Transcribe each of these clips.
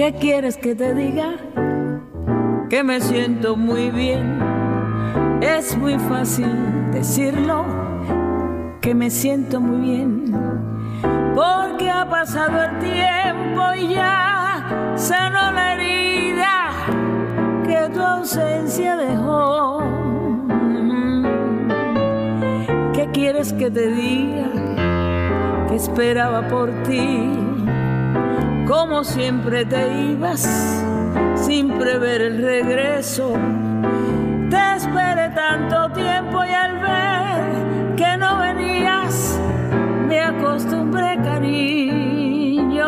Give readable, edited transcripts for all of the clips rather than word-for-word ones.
¿Qué quieres que te diga? Que me siento muy bien. Es muy fácil decirlo, que me siento muy bien, porque ha pasado el tiempo y ya sanó la herida que tu ausencia dejó. ¿Qué quieres que te diga? Que esperaba por ti, como siempre te ibas sin prever el regreso. Te esperé tanto tiempo y al ver que no venías me acostumbré, cariño,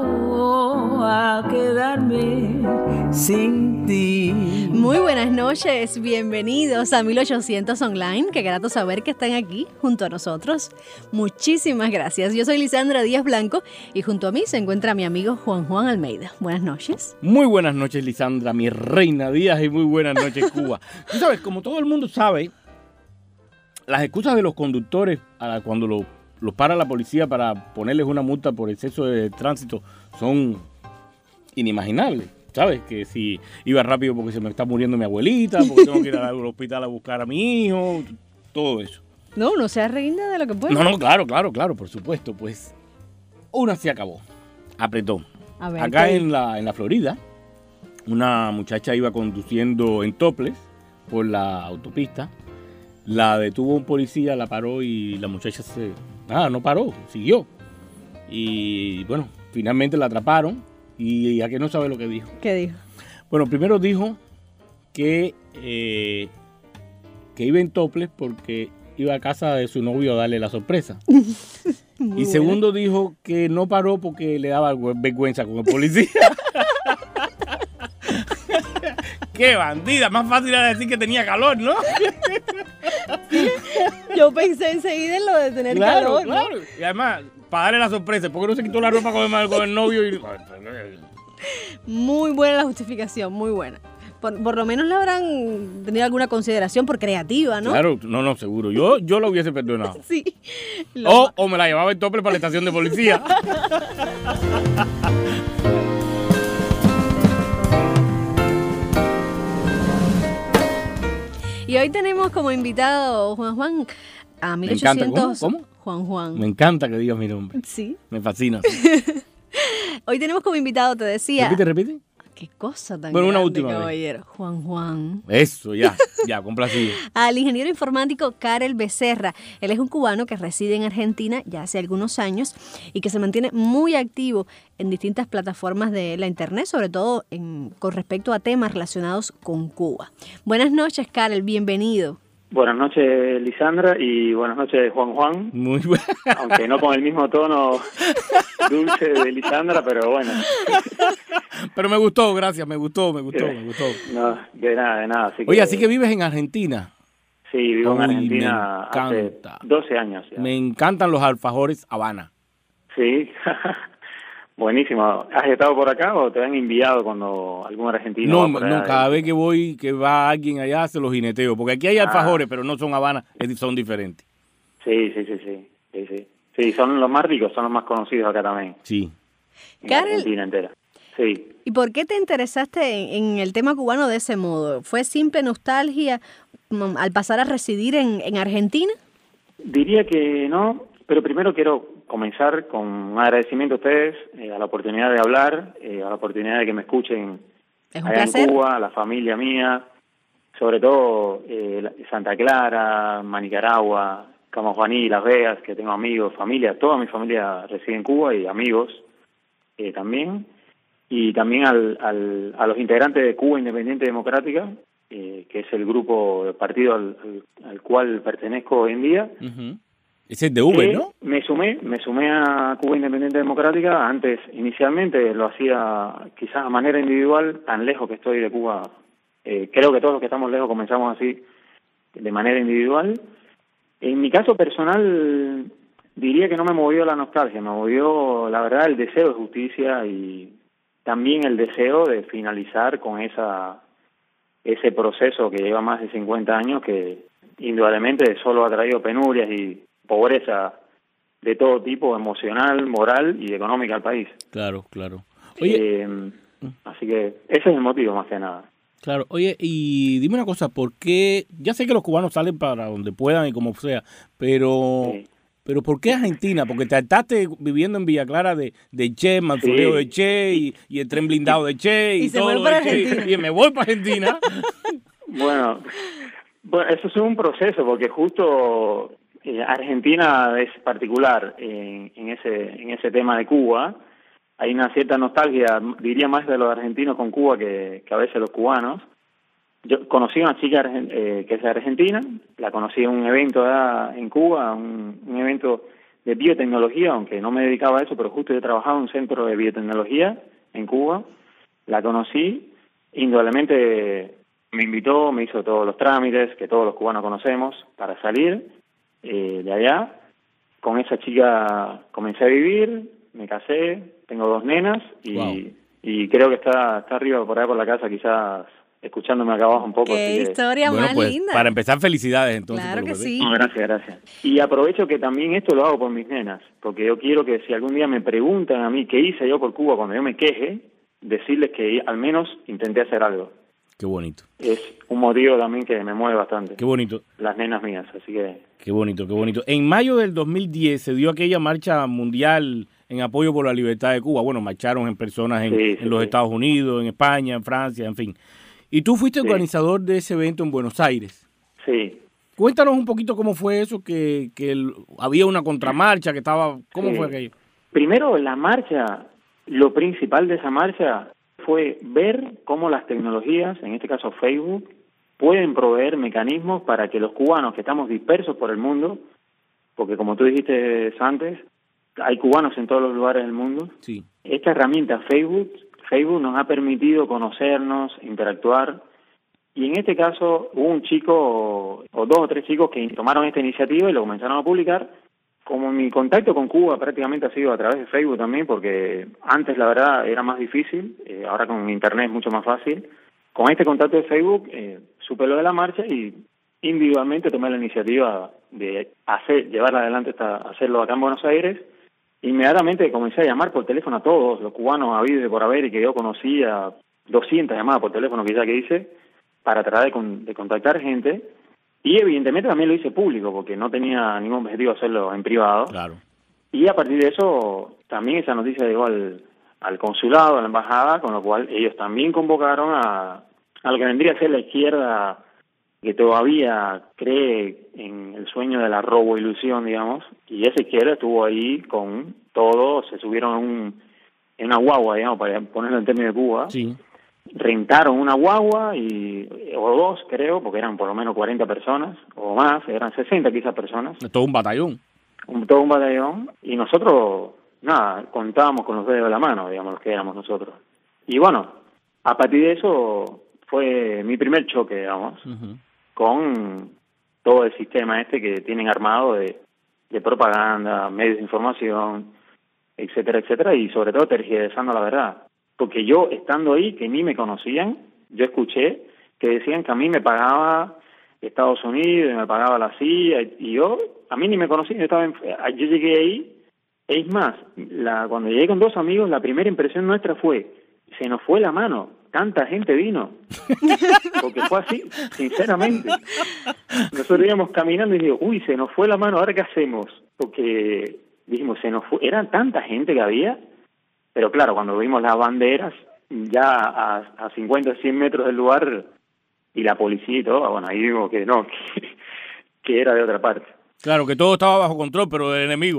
a quedarme sin ti. Muy buenas noches, bienvenidos a 1800 Online. Qué grato saber que están aquí junto a nosotros. Muchísimas gracias. Yo soy Lisandra Díaz Blanco y junto a mí se encuentra mi amigo Juan Almeida. Buenas noches. Muy buenas noches, Lisandra, mi reina Díaz, y muy buenas noches, Cuba. Tú sabes, como todo el mundo sabe, las excusas de los conductores cuando los para la policía para ponerles una multa por exceso de tránsito son inimaginables. ¿Sabes? Que si iba rápido porque se me está muriendo mi abuelita, porque tengo que ir al hospital a buscar a mi hijo, todo eso. No, uno se reina de lo que puede. No, claro, por supuesto. Pues una se acabó, apretó. A ver, acá en la Florida, una muchacha iba conduciendo en toples por la autopista, la detuvo un policía, la paró y la muchacha no paró, siguió. Y bueno, finalmente la atraparon. ¿Y a qué no sabe lo que dijo? ¿Qué dijo? Bueno, primero dijo que iba en toples porque iba a casa de su novio a darle la sorpresa. Y segundo dijo que no paró porque le daba vergüenza con el policía. ¡Qué bandida! Más fácil era decir que tenía calor, ¿no? Yo pensé enseguida en lo de tener calor. Claro. Y además, para darle la sorpresa, ¿por qué no se quitó la ropa con el novio? Muy buena la justificación, muy buena. Por lo menos le habrán tenido alguna consideración por creativa, ¿no? Claro, no, seguro. Yo lo hubiese perdonado. Sí. O me la llevaba en tople para la estación de policía. Y hoy tenemos como invitado Juan a 1800. ¿Cómo? Juan. Me encanta que digas mi nombre. Sí. Me fascina. Hoy tenemos como invitado, te decía. Repite. Qué cosa tan bueno, grande, una última caballero. Vez. Juan. Eso, ya, complacido. Al ingeniero informático Karel Becerra. Él es un cubano que reside en Argentina ya hace algunos años y que se mantiene muy activo en distintas plataformas de la internet, sobre todo con respecto a temas relacionados con Cuba. Buenas noches, Karel, bienvenido. Buenas noches, Lisandra, y buenas noches, Juan. Muy bueno. Aunque no con el mismo tono dulce de Lisandra, pero bueno. Pero me gustó, gracias, me gustó. No, de nada. Oye, así que vives en Argentina. Sí, vivo en Argentina hace 12 años. Ya. Me encantan los alfajores Habana. Sí, buenísimo. ¿Has estado por acá o te han enviado cuando algún argentino? No, cada vez que va alguien allá se los jineteo, porque aquí hay alfajores, pero no son Habana, son diferentes. Sí. Sí, son los más ricos, son los más conocidos acá también. Sí. En Argentina entera. Sí. ¿Y por qué te interesaste en el tema cubano de ese modo? ¿Fue simple nostalgia al pasar a residir en Argentina? Diría que no, pero primero quiero comenzar con un agradecimiento a ustedes, a la oportunidad de hablar, a la oportunidad de que me escuchen allá en Cuba, a la familia mía, sobre todo Santa Clara, Manicaragua, Camajuaní, Las Vegas, que tengo amigos, familia, toda mi familia reside en Cuba y amigos también. Y también a los integrantes de Cuba Independiente Democrática, que es el grupo de partido al cual pertenezco hoy en día. Uh-huh. Ese es de Uber, ¿no? Me sumé a Cuba Independiente Democrática. Antes, inicialmente, lo hacía quizás a manera individual, tan lejos que estoy de Cuba. Creo que todos los que estamos lejos comenzamos así, de manera individual. En mi caso personal, diría que no me movió la nostalgia, me movió, la verdad, el deseo de justicia y también el deseo de finalizar con ese proceso que lleva más de 50 años, que indudablemente solo ha traído penurias y pobreza de todo tipo, emocional, moral y económica al país. Claro. Oye, Así que ese es el motivo más que nada. Claro, oye, y dime una cosa, ¿por qué? Ya sé que los cubanos salen para donde puedan y como sea, pero... Sí. ¿Pero por qué Argentina? Porque te hartaste viviendo en Villa Clara de Che, Manzureo de Che y el tren blindado de Che y todo de Che, y me voy para Argentina. Bueno, eso es un proceso porque justo Argentina es particular en ese tema de Cuba. Hay una cierta nostalgia, diría más de los argentinos con Cuba que a veces los cubanos. Yo conocí a una chica que es de Argentina, la conocí en un evento en Cuba, un evento de biotecnología, aunque no me dedicaba a eso, pero justo yo trabajaba en un centro de biotecnología en Cuba, la conocí, indudablemente me invitó, me hizo todos los trámites que todos los cubanos conocemos para salir de allá. Con esa chica comencé a vivir, me casé, tengo 2 nenas y creo que está arriba por ahí por la casa quizás escuchándome acá abajo un poco. ¡Qué historia más linda! Para empezar, felicidades entonces. Claro que sí. No, gracias. Y aprovecho que también esto lo hago por mis nenas, porque yo quiero que si algún día me preguntan a mí qué hice yo por Cuba cuando yo me queje, decirles que al menos intenté hacer algo. Qué bonito. Es un motivo también que me mueve bastante. Qué bonito. Las nenas mías, así que... Qué bonito, qué bonito. En mayo del 2010 se dio aquella marcha mundial en apoyo por la libertad de Cuba. Bueno, marcharon en personas en los Estados Unidos, en España, en Francia, en fin. Y tú fuiste organizador de ese evento en Buenos Aires. Sí. Cuéntanos un poquito cómo fue eso, que había una contramarcha, que estaba... ¿Cómo fue aquello? Primero, la marcha, lo principal de esa marcha fue ver cómo las tecnologías, en este caso Facebook, pueden proveer mecanismos para que los cubanos que estamos dispersos por el mundo, porque como tú dijiste antes, hay cubanos en todos los lugares del mundo. Sí. Esta herramienta Facebook nos ha permitido conocernos, interactuar, y en este caso hubo un chico, o 2 o 3 chicos que tomaron esta iniciativa y lo comenzaron a publicar. Como mi contacto con Cuba prácticamente ha sido a través de Facebook también, porque antes la verdad era más difícil, ahora con Internet es mucho más fácil. Con este contacto de Facebook supe lo de la marcha y individualmente tomé la iniciativa de llevarla adelante hacerlo acá en Buenos Aires. Inmediatamente comencé a llamar por teléfono a todos los cubanos habidos y por haber, y que yo conocía, 200 llamadas por teléfono quizá que hice, para tratar de contactar gente. Y evidentemente también lo hice público, porque no tenía ningún objetivo hacerlo en privado. Claro. Y a partir de eso, también esa noticia llegó al consulado, a la embajada, con lo cual ellos también convocaron a lo que vendría a ser la izquierda, que todavía cree en el sueño de la roboilusión, digamos, y esa izquierda estuvo ahí con todo, se subieron en una guagua, digamos, para ponerlo en términos de Cuba. Sí. Rentaron una guagua o 2, creo, porque eran por lo menos 40 personas o más, eran 60 quizás personas. Todo un batallón. Todo un batallón, y nosotros, nada, contábamos con los dedos de la mano, digamos, los que éramos nosotros. Y bueno, a partir de eso fue mi primer choque, digamos, con todo el sistema que tienen armado de propaganda, medios de información, etcétera, etcétera, y sobre todo tergiversando la verdad. Porque yo, estando ahí, que ni me conocían, yo escuché que decían que a mí me pagaba Estados Unidos, me pagaba la CIA, y a mí ni me conocían, yo llegué ahí, es más, cuando llegué con 2 amigos, la primera impresión nuestra fue, se nos fue la mano, tanta gente vino, porque fue así, sinceramente. Nosotros íbamos caminando y digo, se nos fue la mano, ¿ahora qué hacemos? Porque dijimos, se nos fue, era tanta gente que había. Pero claro, cuando vimos las banderas, ya a 50, 100 metros del lugar, y la policía y todo, bueno, ahí vimos que no, que era de otra parte. Claro, que todo estaba bajo control, pero del enemigo.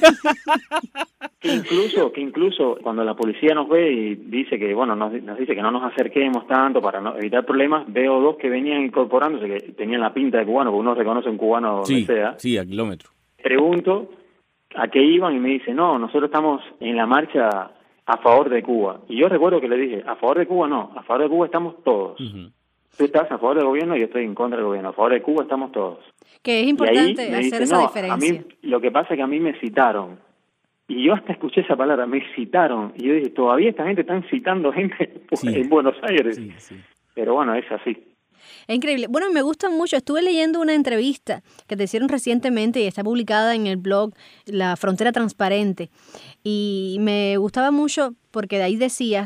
Que incluso cuando la policía nos ve y dice que, bueno, nos dice que no nos acerquemos tanto para no evitar problemas, veo 2 que venían incorporándose, que tenían la pinta de cubano, porque uno reconoce un cubano donde sea. Sí, a kilómetros. Pregunto a qué iban y me dice, no, nosotros estamos en la marcha a favor de Cuba. Y yo recuerdo que le dije, a favor de Cuba no, a favor de Cuba estamos todos. Tú estás a favor del gobierno y yo estoy en contra del gobierno. A favor de Cuba estamos todos. Que es importante hacer esa diferencia. A mí, lo que pasa es que a mí me citaron. Y yo hasta escuché esa palabra, me citaron. Y yo dije, todavía esta gente están citando gente en Buenos Aires. Sí. Pero bueno, es así. Es increíble. Bueno, me gusta mucho. Estuve leyendo una entrevista que te hicieron recientemente y está publicada en el blog La Frontera Transparente. Y me gustaba mucho porque de ahí decías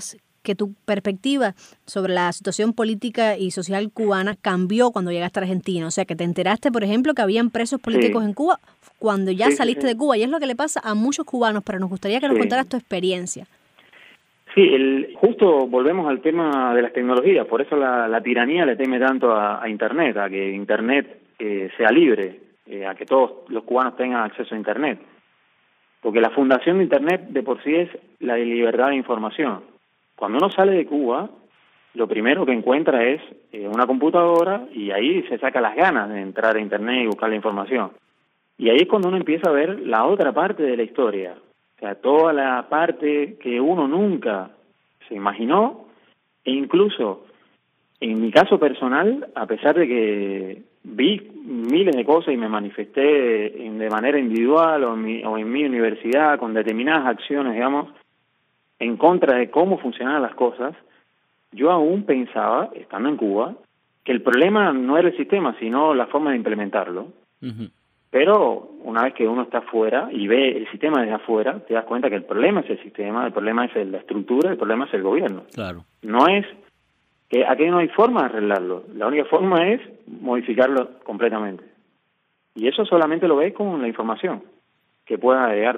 que tu perspectiva sobre la situación política y social cubana cambió cuando llegaste a Argentina. O sea, que te enteraste, por ejemplo, que habían presos políticos en Cuba cuando ya saliste de Cuba. Y es lo que le pasa a muchos cubanos, pero nos gustaría que nos contaras tu experiencia. Sí, justo volvemos al tema de las tecnologías. Por eso la tiranía le teme tanto a Internet, a que Internet sea libre, a que todos los cubanos tengan acceso a Internet. Porque la fundación de Internet de por sí es la libertad de información. Cuando uno sale de Cuba, lo primero que encuentra es una computadora y ahí se saca las ganas de entrar a Internet y buscar la información. Y ahí es cuando uno empieza a ver la otra parte de la historia. O sea, toda la parte que uno nunca se imaginó, e incluso en mi caso personal, a pesar de que vi miles de cosas y me manifesté de manera individual o en mi universidad con determinadas acciones, digamos, en contra de cómo funcionaban las cosas, yo aún pensaba, estando en Cuba, que el problema no era el sistema, sino la forma de implementarlo. Uh-huh. Pero una vez que uno está afuera y ve el sistema desde afuera, te das cuenta que el problema es el sistema, el problema es la estructura, el problema es el gobierno. Claro. No es que aquí no hay forma de arreglarlo. La única forma es modificarlo completamente. Y eso solamente lo ves con la información que pueda llegar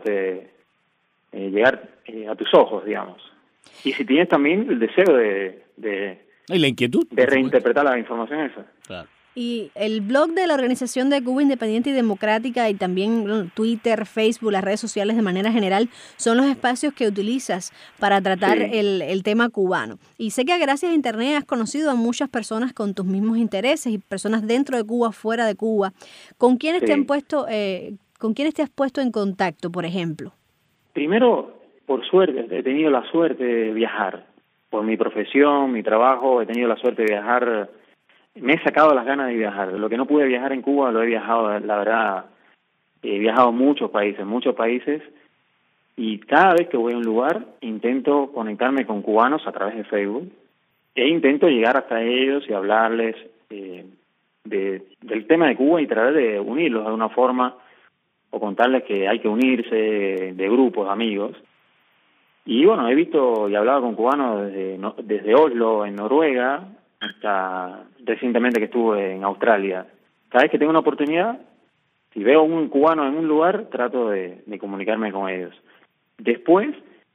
a tus ojos, digamos. Y si tienes también el deseo y la inquietud de reinterpretar la información esa. Claro. Y el blog de la Organización de Cuba Independiente y Democrática y también Twitter, Facebook, las redes sociales de manera general son los espacios que utilizas para tratar el tema cubano. Y sé que gracias a Internet has conocido a muchas personas con tus mismos intereses y personas dentro de Cuba, fuera de Cuba. ¿Con quiénes te has puesto en contacto, por ejemplo? Primero, por suerte, he tenido la suerte de viajar. Por mi profesión, mi trabajo, he tenido la suerte de viajar. Me he sacado las ganas de viajar. Lo que no pude viajar en Cuba lo he viajado, la verdad, he viajado a muchos países, y cada vez que voy a un lugar intento conectarme con cubanos a través de Facebook e intento llegar hasta ellos y hablarles del tema de Cuba y tratar de unirlos de alguna forma o contarles que hay que unirse de grupos, de amigos. Y bueno, he visto y hablado con cubanos desde Oslo, en Noruega, hasta recientemente que estuve en Australia. Cada vez que tengo una oportunidad, si veo un cubano en un lugar, trato de comunicarme con ellos. Después,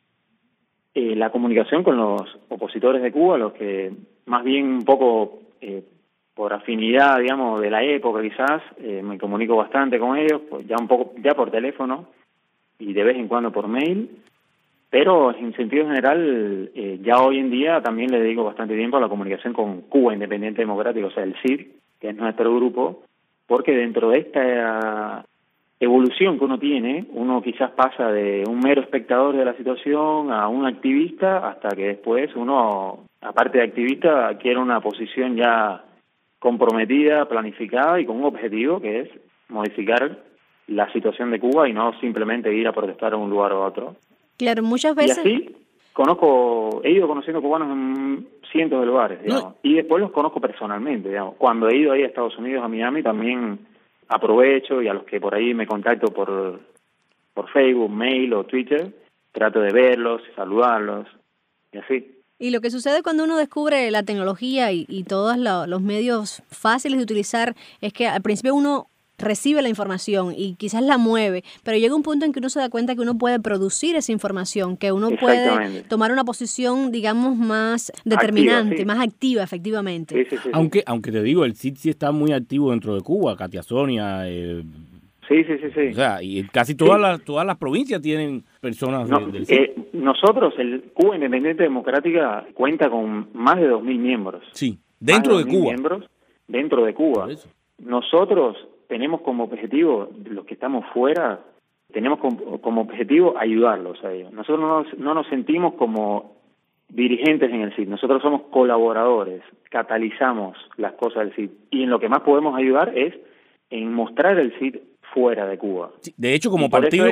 la comunicación con los opositores de Cuba, los que más bien un poco por afinidad, digamos, de la época quizás, me comunico bastante con ellos, pues ya por teléfono y de vez en cuando por mail. Pero en sentido general, ya hoy en día también le dedico bastante tiempo a la comunicación con Cuba Independiente Democrática, o sea, el CID, que es nuestro grupo, porque dentro de esta evolución que uno tiene, uno quizás pasa de un mero espectador de la situación a un activista, hasta que después uno, aparte de activista, adquiere una posición ya comprometida, planificada y con un objetivo que es modificar la situación de Cuba y no simplemente ir a protestar a un lugar o a otro. Claro, muchas veces. Y así he ido conociendo cubanos en cientos de lugares, digamos, y después los conozco personalmente, digamos. Cuando he ido ahí a Estados Unidos, a Miami, también aprovecho, y a los que por ahí me contacto por Facebook, mail o Twitter, trato de verlos, saludarlos, y así. Y lo que sucede cuando uno descubre la tecnología y todos los medios fáciles de utilizar es que al principio uno recibe la información y quizás la mueve, pero llega un punto en que uno se da cuenta que uno puede producir esa información, que uno puede tomar una posición, digamos, más determinante, activa, más activa, efectivamente. Sí. Aunque te digo, el CID sí está muy activo dentro de Cuba, Katia Sonia. Sí. O sea, y casi todas las provincias tienen personas del CID. Nosotros, el Cuba Independiente Democrática, cuenta con más de 2.000 miembros. Sí, dentro de Cuba. Miembros dentro de Cuba. Nosotros tenemos como objetivo, los que estamos fuera, tenemos como objetivo ayudarlos a ellos. Nosotros no nos sentimos como dirigentes en el CID, nosotros somos colaboradores, catalizamos las cosas del CID, y en lo que más podemos ayudar es en mostrar el CID fuera de Cuba. Sí, de hecho, como partido,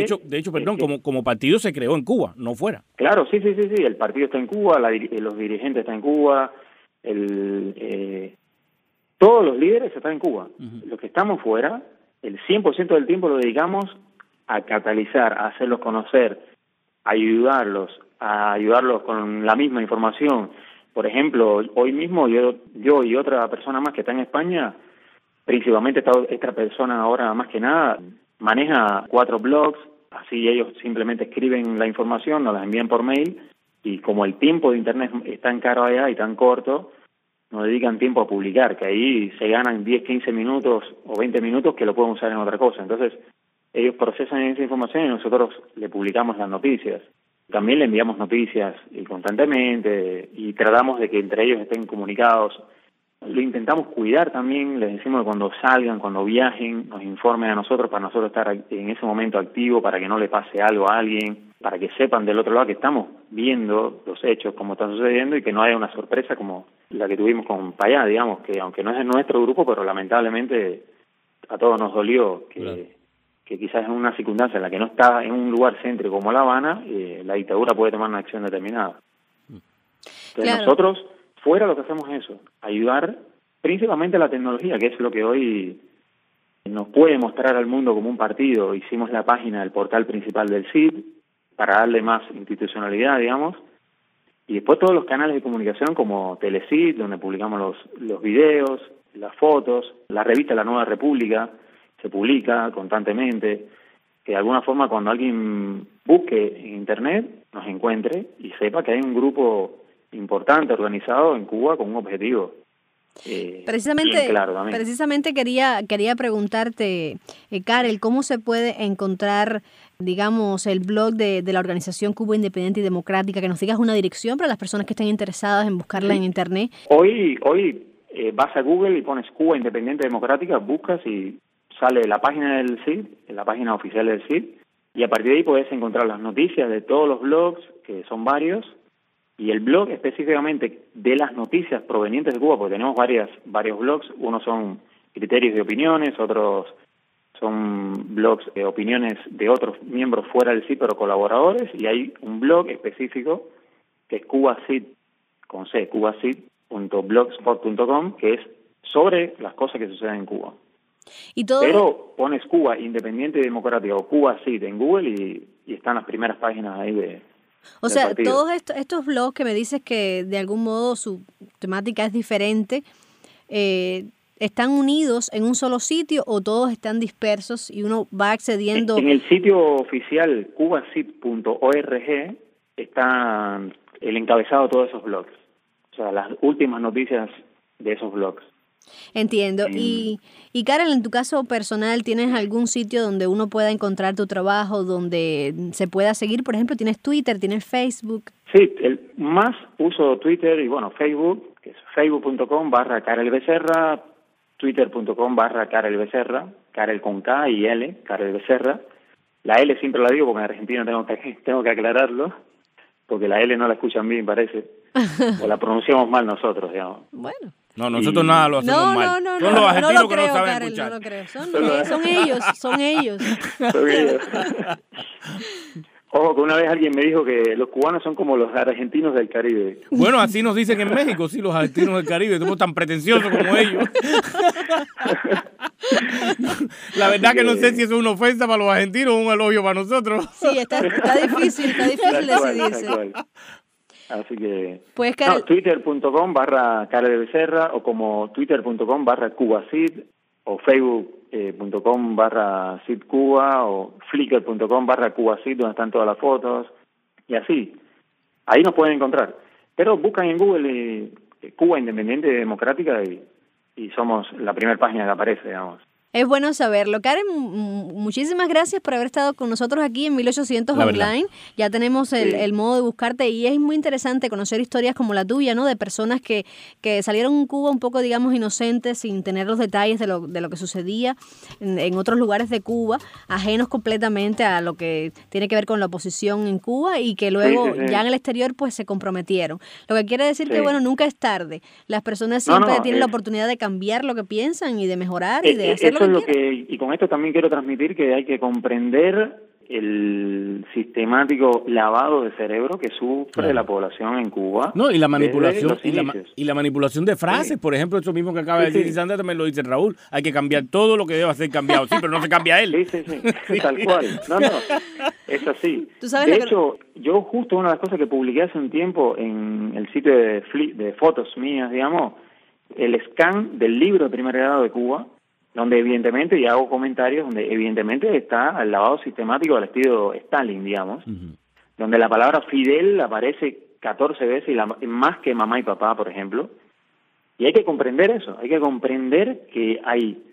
como partido se creó en Cuba, no fuera. Claro, sí, el partido está en Cuba, los dirigentes están en Cuba, todos los líderes están en Cuba. Uh-huh. Los que estamos fuera, el 100% del tiempo lo dedicamos a catalizar, a hacerlos conocer, a ayudarlos, a ayudarlos con la misma información. Por ejemplo, hoy mismo yo y otra persona más que está en España, principalmente esta persona ahora más que nada, maneja 4 blogs, así ellos simplemente escriben la información, nos la envían por mail, y como el tiempo de Internet es tan caro allá y tan corto, nos dedican tiempo a publicar, que ahí se ganan 10, 15 minutos o 20 minutos que lo pueden usar en otra cosa. Entonces, ellos procesan esa información y nosotros le publicamos las noticias. También le enviamos noticias constantemente y tratamos de que entre ellos estén comunicados. Lo intentamos cuidar también, les decimos que cuando salgan, cuando viajen, nos informen a nosotros para nosotros estar en ese momento activos, para que no le pase algo a alguien, para que sepan del otro lado que estamos viendo los hechos, como están sucediendo, y que no haya una sorpresa como la que tuvimos con Payá, digamos, que aunque no es de nuestro grupo, pero lamentablemente a todos nos dolió que... Claro. Que quizás en una circunstancia en la que no está en un lugar céntrico como La Habana, la dictadura puede tomar una acción determinada. Entonces claro. Nosotros, fuera lo que hacemos es eso, ayudar principalmente a la tecnología, que es lo que hoy nos puede mostrar al mundo como un partido. Hicimos la página del portal principal del CID para darle más institucionalidad, digamos, y después todos los canales de comunicación como Telecid, donde publicamos los videos, las fotos, la revista La Nueva República, se publica constantemente, que de alguna forma cuando alguien busque en Internet nos encuentre y sepa que hay un grupo importante organizado en Cuba con un objetivo. Precisamente quería preguntarte, Karel, ¿cómo se puede encontrar, digamos, el blog de la organización Cuba Independiente y Democrática? Que nos digas una dirección para las personas que estén interesadas en buscarla en Internet. Hoy vas a Google y pones Cuba Independiente Democrática, buscas y sale la página del CID, la página oficial del CID, y a partir de ahí puedes encontrar las noticias de todos los blogs, que son varios, y el blog específicamente de las noticias provenientes de Cuba, porque tenemos varios blogs, unos son criterios de opiniones, otros son blogs de opiniones de otros miembros fuera del CID, pero colaboradores, y hay un blog específico que es CubaCID, con C, cubacid.blogspot.com, que es sobre las cosas que suceden en Cuba. Pero pones Cuba Independiente y Democrática o Cuba CID en Google y están las primeras páginas ahí de... O sea, partido. Todos estos blogs que me dices que de algún modo su temática es diferente, ¿están unidos en un solo sitio o todos están dispersos y uno va accediendo? En el sitio oficial cubacid.org está el encabezado de todos esos blogs, o sea, las últimas noticias de esos blogs. Entiendo. Y Karel, en tu caso personal, ¿tienes algún sitio donde uno pueda encontrar tu trabajo, donde se pueda seguir? Por ejemplo, ¿tienes Twitter, tienes Facebook? Sí, más uso Twitter y Facebook, que es facebook.com/Karel Becerra, twitter.com/Karel Becerra, Karel con K y L, Karel Becerra. La L siempre la digo porque en Argentina tengo que aclararlo, porque la L no la escuchan bien, parece, o la pronunciamos mal nosotros, digamos. Bueno. No, nosotros nada lo hacemos mal. Son los argentinos que no saben Karel, escuchar. No lo creo. Son ellos. Ojo, que una vez alguien me dijo que los cubanos son como los argentinos del Caribe. Bueno, así nos dicen en México, sí, los argentinos del Caribe. Somos tan pretenciosos como ellos. La verdad que no sé si eso es una ofensa para los argentinos o un elogio para nosotros. Sí, está difícil decidirse. Así que pues, twitter.com/Karel Becerra o como twitter.com/CubaCID o facebook.com/CIDCuba o flickr.com/CubaCID, donde están todas las fotos y así. Ahí nos pueden encontrar. Pero buscan en Google Cuba Independiente y Democrática y somos la primera página que aparece, digamos. Es bueno saberlo. Karen, muchísimas gracias por haber estado con nosotros aquí en 1800 Online. Ya tenemos el modo de buscarte y es muy interesante conocer historias como la tuya, ¿no? De personas que salieron en Cuba un poco, digamos, inocentes, sin tener los detalles de lo que sucedía en otros lugares de Cuba, ajenos completamente a lo que tiene que ver con la oposición en Cuba y que luego ya en el exterior pues se comprometieron. Lo que quiere decir que, bueno, nunca es tarde. Las personas siempre tienen la oportunidad de cambiar lo que piensan y de mejorar y de hacer lo que y con esto también quiero transmitir que hay que comprender el sistemático lavado de cerebro que sufre la población en Cuba. No, y la manipulación y la manipulación de frases, por ejemplo, eso mismo que acaba de decir Sandra, también lo dice Raúl, hay que cambiar todo lo que deba ser cambiado, sí, pero no se cambia él. Sí, tal cual. No, es así. De hecho, yo justo una de las cosas que publiqué hace un tiempo en el sitio de fotos mías, digamos, el scan del libro de primer grado de Cuba, donde evidentemente, y hago comentarios, donde evidentemente está el lavado sistemático al estilo Stalin, digamos, donde la palabra Fidel aparece 14 veces, y más que mamá y papá, por ejemplo, y hay que comprender eso, hay que comprender que hay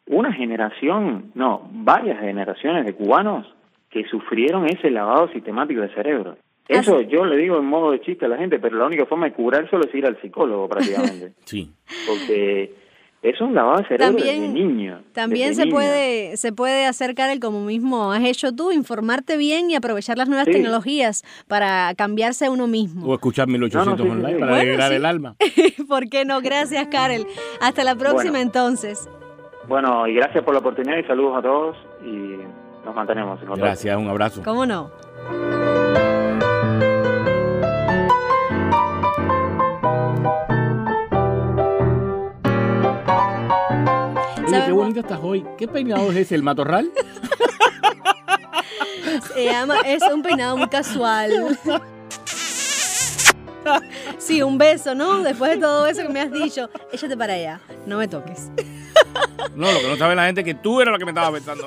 varias generaciones de cubanos que sufrieron ese lavado sistemático de cerebro. Eso yo le digo en modo de chiste a la gente, pero la única forma de curárselo es ir al psicólogo prácticamente. Sí. Porque es un lavado de cerebro de niño. También se puede acercar el como mismo has hecho tú, informarte bien y aprovechar las nuevas tecnologías para cambiarse a uno mismo. O escuchar 1800 online para alegrar el alma. ¿Por qué no? Gracias, Karel. Hasta la próxima entonces. Bueno, y gracias por la oportunidad y saludos a todos y nos mantenemos en contacto. Gracias, un abrazo. ¿Cómo no? Oye, qué bonita estás hoy. ¿Qué peinado es ese? ¿El matorral? Es un peinado muy casual. Sí, un beso, ¿no? Después de todo eso que me has dicho, échate para allá, no me toques. No, lo que no sabe la gente es que tú eras la que me estaba pensando.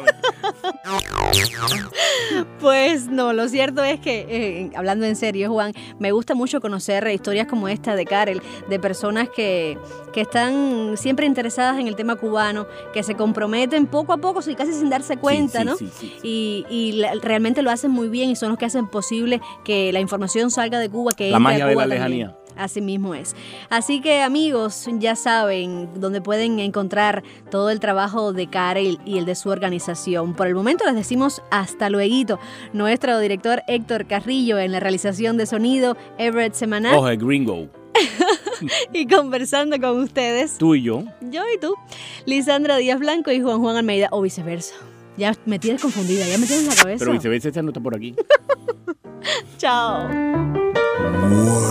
Pues no, lo cierto es que, hablando en serio, Juan, me gusta mucho conocer historias como esta de Karel, de personas que están siempre interesadas en el tema cubano, que se comprometen poco a poco, casi sin darse cuenta, ¿no? Sí. Y realmente lo hacen muy bien y son los que hacen posible que la información salga de Cuba, que la magia de la también. lejanía. Así mismo es. Así que, amigos, ya saben dónde pueden encontrar todo el trabajo de Karel y el de su organización. Por el momento les decimos hasta luego. Nuestro director Héctor Carrillo, en la realización de sonido, Everett Semanal. Oje, gringo. Y conversando con ustedes. Tú y yo. Yo y tú. Lisandra Díaz Blanco y Juan Almeida, o viceversa. Ya me tienes confundida, ya me tienes en la cabeza. Pero viceversa, esta no está por aquí. Chao.